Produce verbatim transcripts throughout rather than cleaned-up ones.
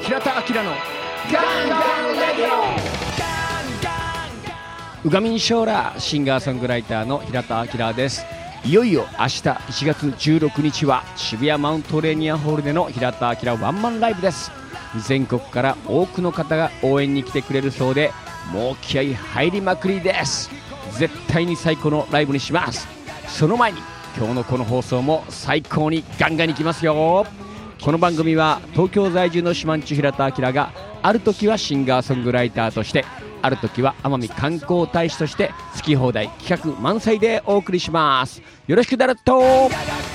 平田明のガンガンレディオ。うがみんしょうらシンガーソングライターの平田明です。いよいよ明日いちがつじゅうろくにちは渋谷マウントレーニアホールでの平田明ワンマンライブです。全国から多くの方が応援に来てくれるそうで、もう気合い入りまくりです。絶対に最高のライブにします。その前に今日のこの放送も最高にガンガンにきますよ。この番組は東京在住のシマンチュ平田明がある時はシンガーソングライターとして、ある時は奄美観光大使として好き放題企画満載でお送りします。よろしくだろっと。影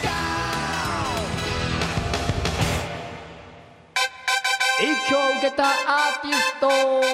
響を受けたアーティスト。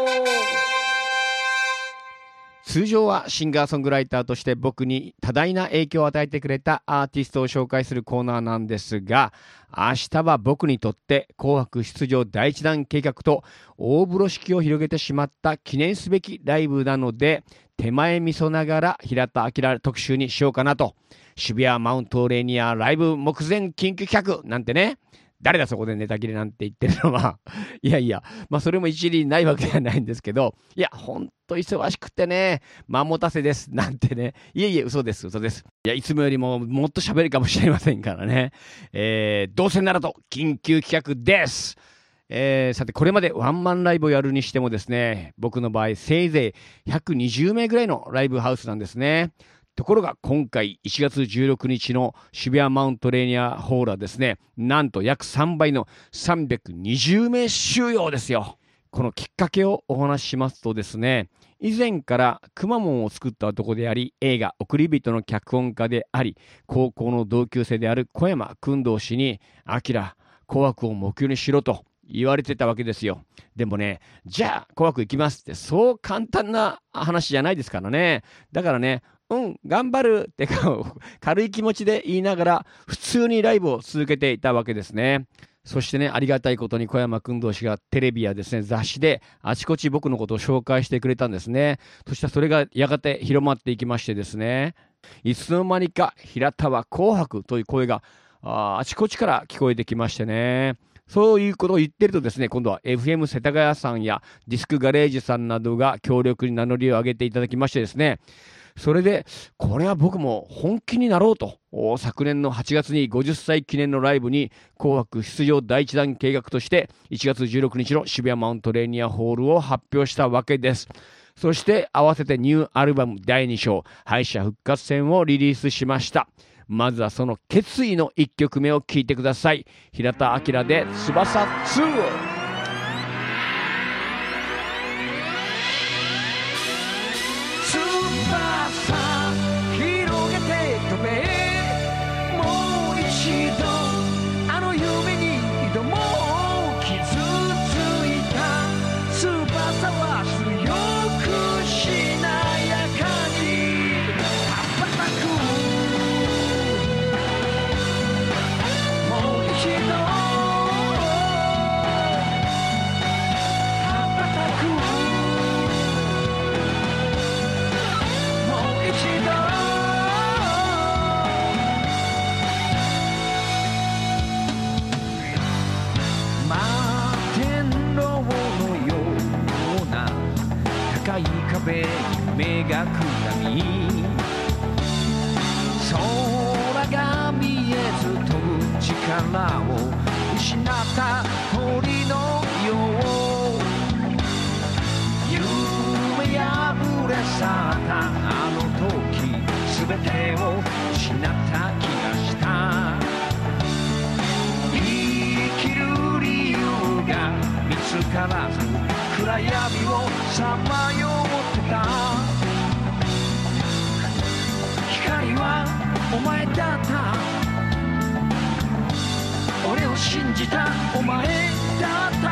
通常はシンガーソングライターとして僕に多大な影響を与えてくれたアーティストを紹介するコーナーなんですが、明日は僕にとって紅白出場第一弾計画と大風呂敷を広げてしまった記念すべきライブなので、手前味噌ながら平田明特集にしようかなと。渋谷マウントレーニアライブ目前緊急企画なんてね、誰だそこでネタ切れなんて言ってるのはいやいや、まあそれも一理ないわけではないんですけど、いやほんと忙しくてね、間持たせですなんてね、いえいえ嘘です嘘です。いやいつもよりももっと喋るかもしれませんからね、えー、どうせならと緊急企画です。えー、さてこれまでワンマンライブをやるにしてもですね、僕の場合せいぜいひゃくにじゅうめいぐらいのライブハウスなんですね。ところが今回いちがつじゅうろくにちの渋谷マウントレーニアホールはですね、なんと約さんばいのさんびゃくにじゅうめい収容ですよ。このきっかけをお話ししますとですね、以前からくまモンを作った男であり、映画送り人の脚本家であり、高校の同級生である小山薫堂氏に、あきら紅白を目標にしろと言われてたわけですよ。でもね、じゃあ紅白行きますってそう簡単な話じゃないですからね。だからね、うん頑張るって軽い気持ちで言いながら普通にライブを続けていたわけですね。そしてね、ありがたいことに小山君同士がテレビやですね、雑誌であちこち僕のことを紹介してくれたんですね。そしてそれがやがて広まっていきましてですね、いつの間にか平田は紅白という声が あ, あちこちから聞こえてきましてね、そういうことを言ってるとですね、今度は エフエム 世田谷さんやディスクガレージさんなどが強力に名乗りを上げていただきましてですね、それでこれは僕も本気になろうと、昨年のはちがつにごじゅっさい記念のライブに紅白出場第一弾計画としていちがつじゅうろくにちの渋谷マウントレーニアホールを発表したわけです。そして合わせてニューアルバムだいにしょう敗者復活戦をリリースしました。まずはその決意のいっきょくめを聴いてください。平田明で翼ツー。 目がくらみ、空が見えず飛ぶ力を失った鳥のよう、夢破れ去ったあの時全てを失った気がした。生きる理由が見つからず暗闇をさまよってた。光はお前だった、俺を信じたお前だった。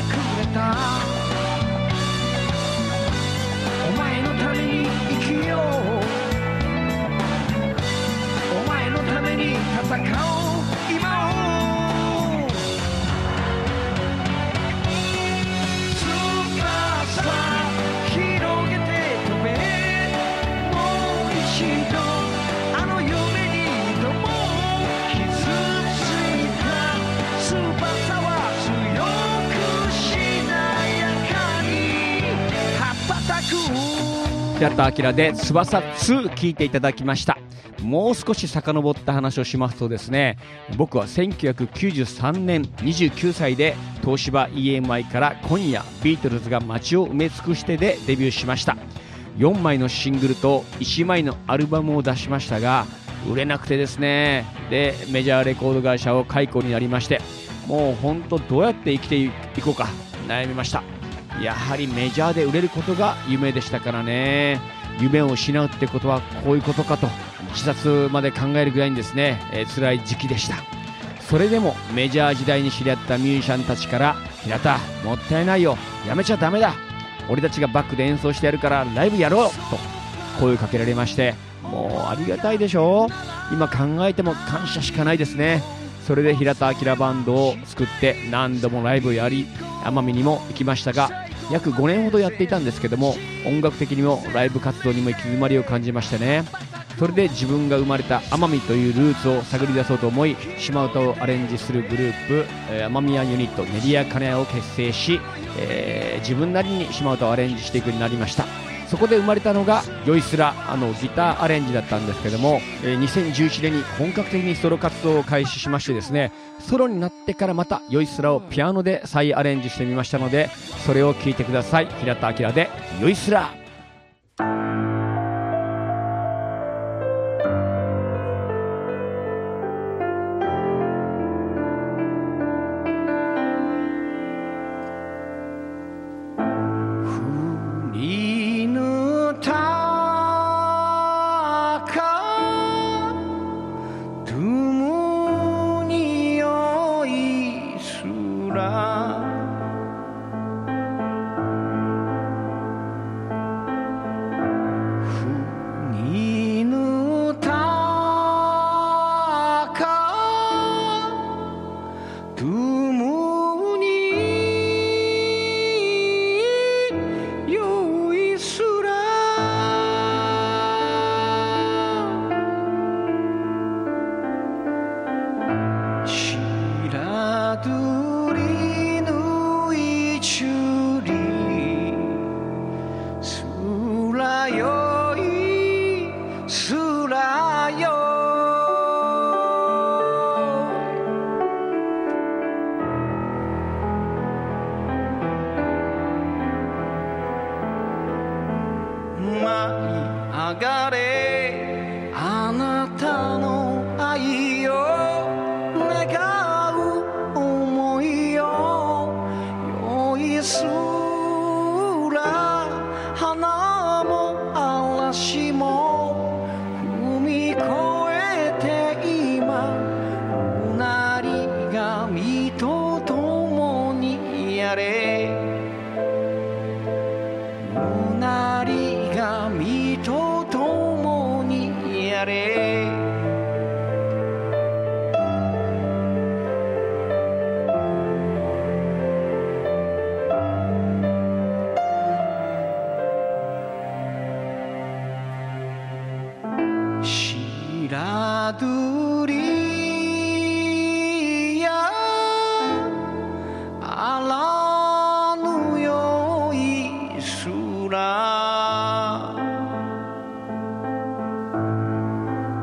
れたお前のために生きようお前のために戦おう今を翼広げて飛べもう一度あの夢に挑もう傷ついた翼は強くしなやかに羽ばたく平田明で翼ツー聞いていただきました。もう少し遡った話をしますとですね、僕はせんきゅうひゃくきゅうじゅうさんねんにじゅうきゅうさいで東芝 イーエムアイ から今夜ビートルズが街を埋め尽くしてでデビューしました。よんまいのシングルといちまいのアルバムを出しましたが売れなくてですね、でメジャーレコード会社を解雇になりまして、もう本当どうやって生きていこうか悩みました。やはりメジャーで売れることが夢でしたからね。夢を失うってことはこういうことかと自殺まで考えるぐらいにですね、えー、辛い時期でした。それでもメジャー時代に知り合ったミュージシャンたちから平田もったいないよやめちゃダメだ俺たちがバックで演奏してやるからライブやろうと声かけられまして、もうありがたいでしょう。今考えても感謝しかないですね。それで平田明バンドを作って何度もライブをやり奄美にも行きましたが、約ごねんほどやっていたんですけども、音楽的にもライブ活動にも行き詰まりを感じましてね。それで自分が生まれた奄美というルーツを探り出そうと思い、島唄をアレンジするグループ、えー、奄美屋ユニット練り屋金谷を結成し、えー、自分なりに島唄をアレンジしていくようになりました。そこで生まれたのがよいすら、あのギターアレンジだったんですけども、えー、にせんじゅういちねんに本格的にソロ活動を開始しましてですね、ソロになってからまたよいすらをピアノで再アレンジしてみましたので、それを聴いてください。平田明でよいすら。 上がれあなたの愛を願う想いよ、酔いすら花も嵐も踏み越えて今うなり髪と共にやれ、うなり髪と共にやれ。白鳥やあらぬよい空、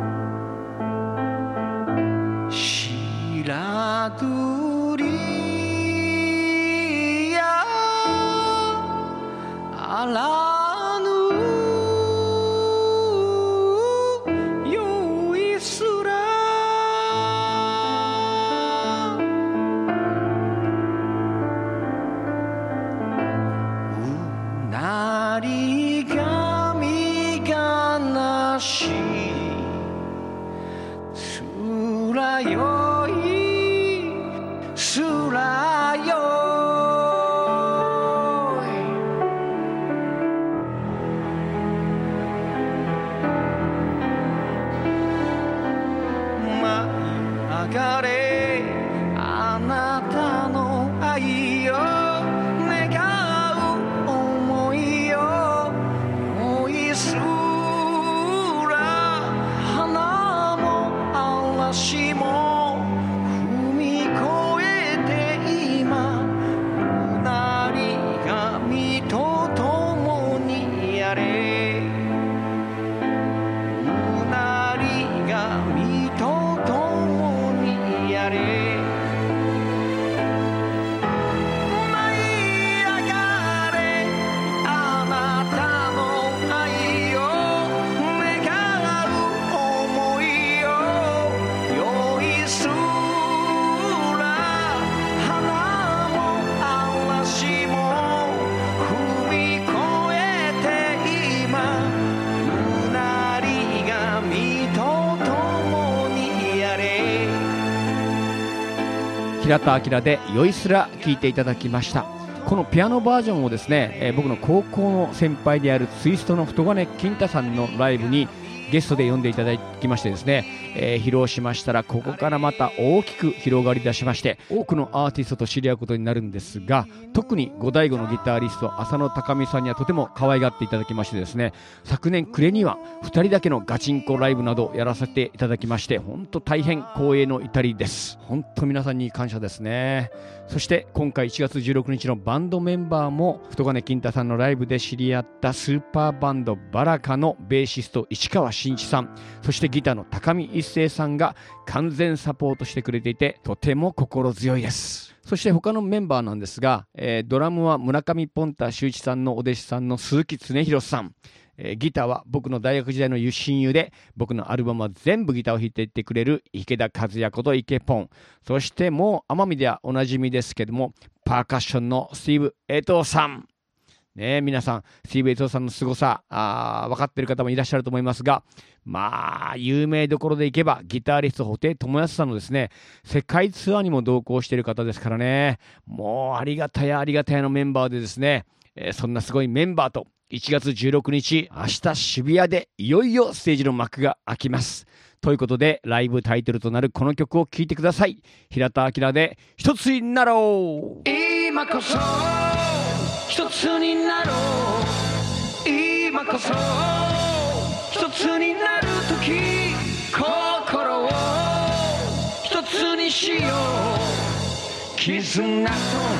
平田明で酔いすら聴いていただきました。このピアノバージョンをですね、えー、僕の高校の先輩であるツイストの太金金太さんのライブにゲストで呼んでいただきましてですね、えー、披露しましたら、ここからまた大きく広がり出しまして、多くのアーティストと知り合うことになるんですが、特に五醍醐のギタリスト浅野高美さんにはとても可愛がっていただきましてですね、昨年暮れにはふたりだけのガチンコライブなどやらせていただきまして、本当大変光栄の至りです。本当皆さんに感謝ですね。そして今回いちがつじゅうろくにちのバンドメンバーも太金金太さんのライブで知り合ったスーパーバンドバラカのベーシスト市川真一さん、そしてギターの高見一生さんが完全サポートしてくれていて、とても心強いです。そして他のメンバーなんですが、えー、ドラムは村上ポンタ秀一さんのお弟子さんの鈴木恒弘さん、えー、ギターは僕の大学時代の親友で、僕のアルバムは全部ギターを弾いていってくれる池田和也こと池ポン、そしてもう奄美ではおなじみですけども、パーカッションのスティーブ・エトーさんね、皆さんスティーブ・エトーさんの凄さあ分かっている方もいらっしゃると思いますが、まあ有名どころでいけばギタリスト布袋寅泰さんのですね、世界ツアーにも同行している方ですからね、もうありがたやありがたやのメンバーでですね、えー、そんなすごいメンバーといちがつじゅうろくにち明日渋谷でいよいよステージの幕が開きます。ということでライブタイトルとなるこの曲を聴いてください。平田明で一つになろう。 今こそ一つになろう、今こそ一つになる時、心を一つにしよう、絆と誇りを胸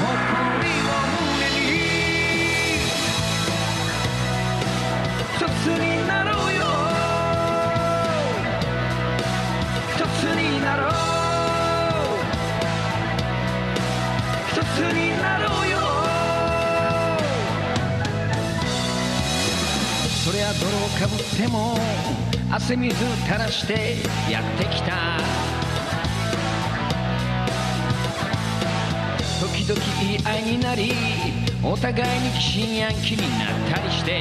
に一つになろうよ、一つになろう、一つになろうよ。そりゃ泥をかぶっても汗水垂らしてやってきた、時々言い合いになりお互いに疑心暗鬼になったりして、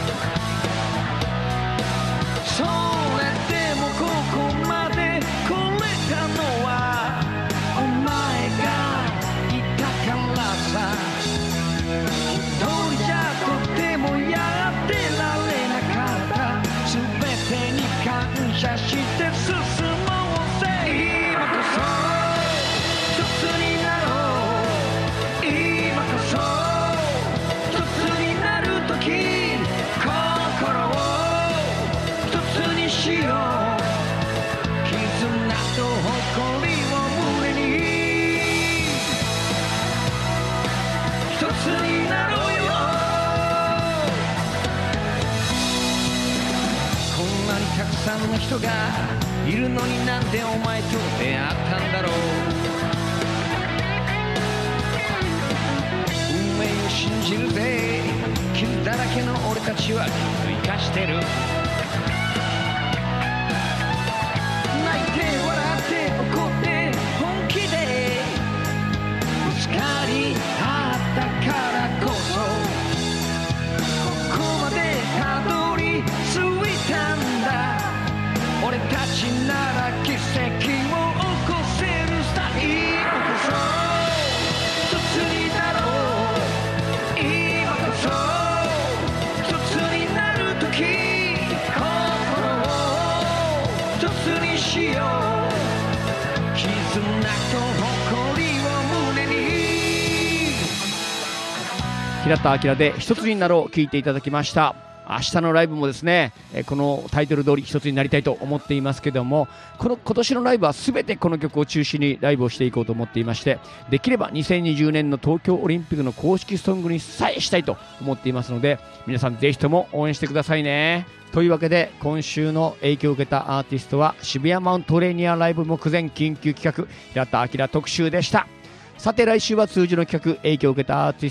それでもここまで来れたのはお前がいたからさ、一人じゃとてもやってられなかった、全てに感謝して進もうぜ、今こそ一つになろう、今こそ一つになる時、心を一つにしよう、絆と誇りを胸に一つになろうよ。こんなにたくさんの人がいるのに、なんでお前と出会ったんだろう、運命を信じるぜ、傷だらけの俺たちは生かしてる、泣いて笑って怒って本気でぶつかり合ったからこそ、ここまでたどり着いたんだ、俺たちなら奇跡を起こせるさ、今こそ一つになろう、今こそ一つになる時、心を一つにしよう、絆と誇りを胸に。 平田明で一つになろう聴いていただきました。明日のライブもですね、このタイトル通り一つになりたいと思っていますけども、この今年のライブは全てこの曲を中心にライブをしていこうと思っていまして、できればにせんにじゅうねんの東京オリンピックの公式ソングにさえしたいと思っていますので、皆さんぜひとも応援してくださいね。というわけで今週の影響を受けたアーティストは渋谷マウントレーニアライブ目前緊急企画平田明特集でした。さて来週は通常の企画、影響を受けたアーティスト